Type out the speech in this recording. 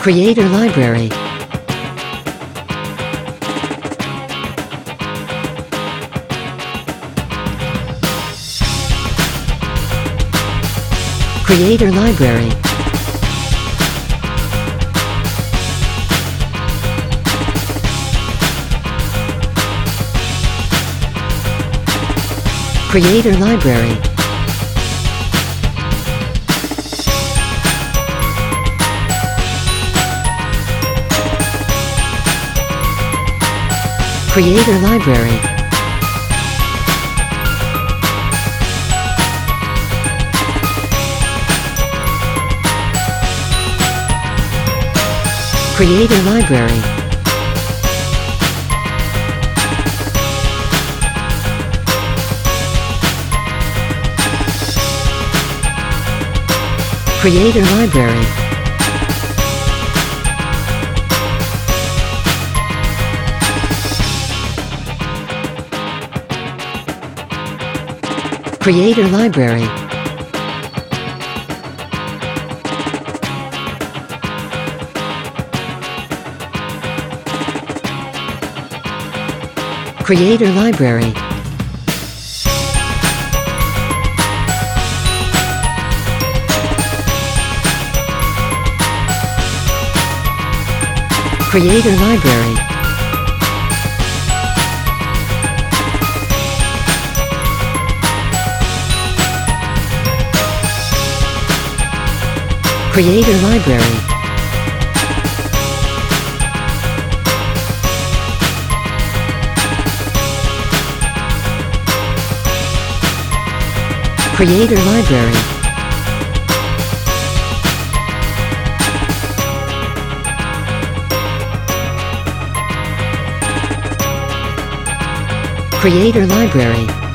Creator Library. Creator Library. Creator Library. Creator Library. Creator Library. Creator Library. Creator Library. Creator Library. Creator Library. Creator Library. Creator Library. Creator Library.